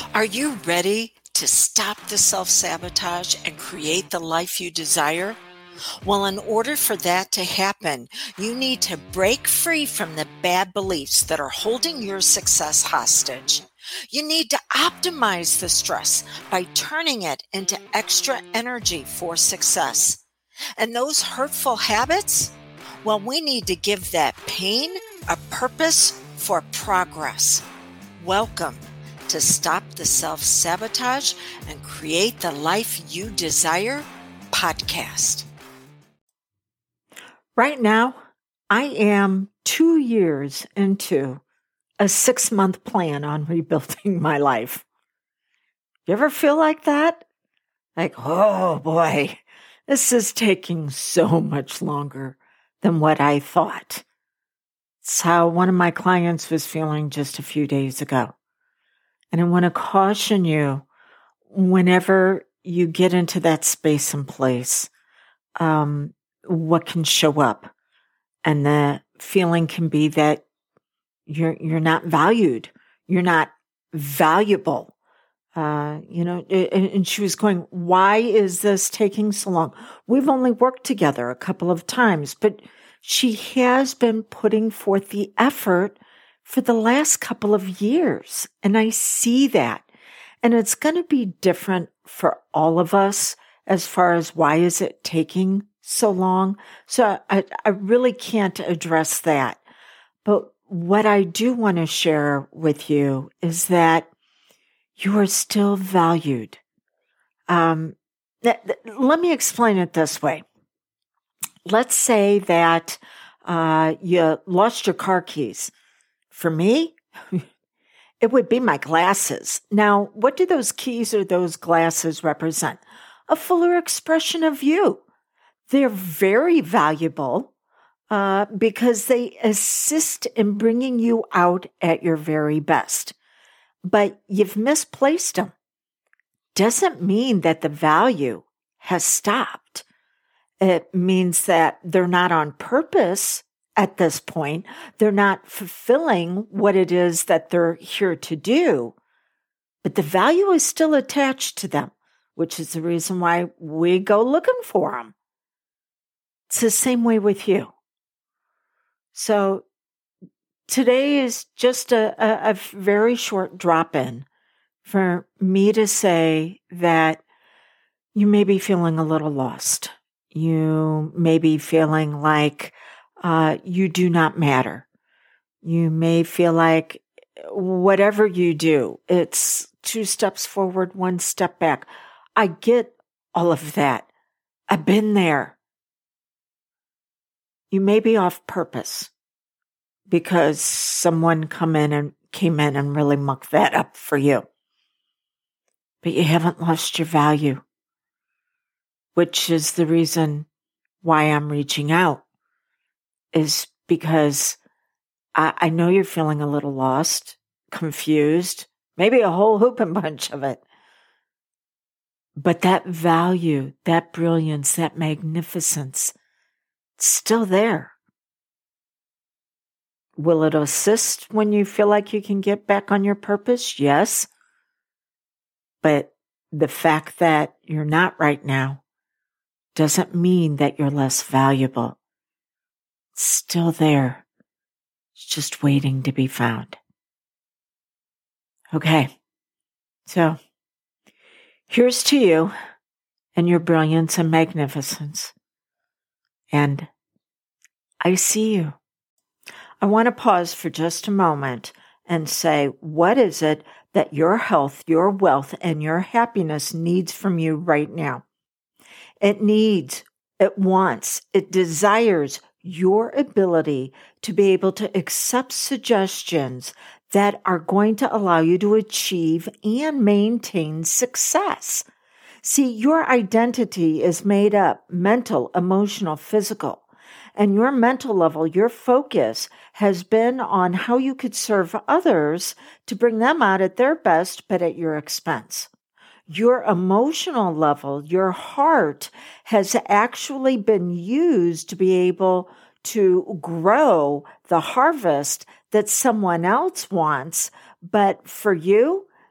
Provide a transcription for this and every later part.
Are you ready to stop the self-sabotage and create the life you desire? Well, in order for that to happen, you need to break free from the bad beliefs that are holding your success hostage. You need to optimize the stress by turning it into extra energy for success. And those hurtful habits? Well, we need to give that pain a purpose for progress. Welcome to Stop the Self-Sabotage and Create the Life You Desire podcast. Right now, I am 2 years into a 6-month plan on rebuilding my life. You ever feel like that? Like, oh boy, this is taking so much longer than what I thought. It's how one of my clients was feeling just a few days ago. And I want to caution you, whenever you get into that space and place, what can show up. And the feeling can be that you're not valued. You're not valuable. And she was going, why is this taking so long? We've only worked together a couple of times, but she has been putting forth the effort for the last couple of years. And I see that. And it's going to be different for all of us as far as why is it taking so long. So I really can't address that. But what I do want to share with you is that you are still valued. Let me explain it this way. Let's say that you lost your car keys. For me, it would be my glasses. Now, what do those keys or those glasses represent? A fuller expression of you. They're very valuable because they assist in bringing you out at your very best. But you've misplaced them. Doesn't mean that the value has stopped. It means that they're not on purpose at this point. They're not fulfilling what it is that they're here to do. But the value is still attached to them, which is the reason why we go looking for them. It's the same way with you. So today is just a very short drop-in for me to say that you may be feeling a little lost. You may be feeling like you do not matter. You may feel like whatever you do, it's 2 steps forward, 1 step back. I get all of that. I've been there. You may be off purpose because someone came in and really mucked that up for you. But you haven't lost your value, which is the reason why I'm reaching out, is because I know you're feeling a little lost, confused, maybe a whole whooping bunch of it. But that value, that brilliance, that magnificence, it's still there. Will it assist when you feel like you can get back on your purpose? Yes. But the fact that you're not right now doesn't mean that you're less valuable. It's still there. It's just waiting to be found. Okay. So here's to you and your brilliance and magnificence. And I see you. I want to pause for just a moment and say, what is it that your health, your wealth, and your happiness needs from you right now? It needs, it wants, it desires your ability to be able to accept suggestions that are going to allow you to achieve and maintain success. See, your identity is made up mental, emotional, physical. And your mental level, your focus has been on how you could serve others to bring them out at their best, but at your expense. Your emotional level, your heart has actually been used to be able to grow the harvest that someone else wants. But for you,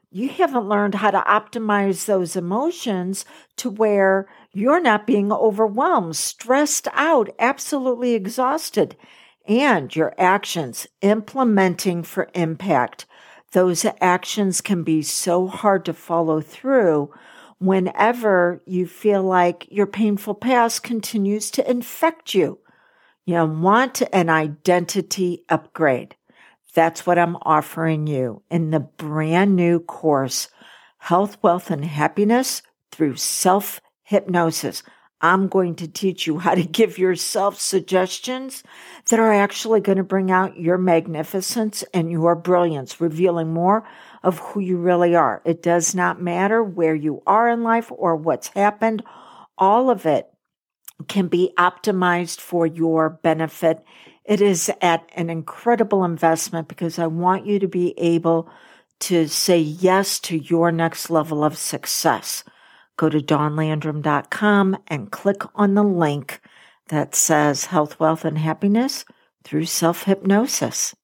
you haven't learned how to optimize those emotions to where you're not being overwhelmed, stressed out, absolutely exhausted, and your actions implementing for impact. Those actions can be so hard to follow through whenever you feel like your painful past continues to infect you. You want an identity upgrade. That's what I'm offering you in the brand new course, Health, Wealth, and Happiness through Self-Hypnosis. I'm going to teach you how to give yourself suggestions that are actually going to bring out your magnificence and your brilliance, revealing more of who you really are. It does not matter where you are in life or what's happened. All of it can be optimized for your benefit. It is at an incredible investment because I want you to be able to say yes to your next level of success. Go to dawnlandrum.com and click on the link that says Health, Wealth, and Happiness through Self-Hypnosis.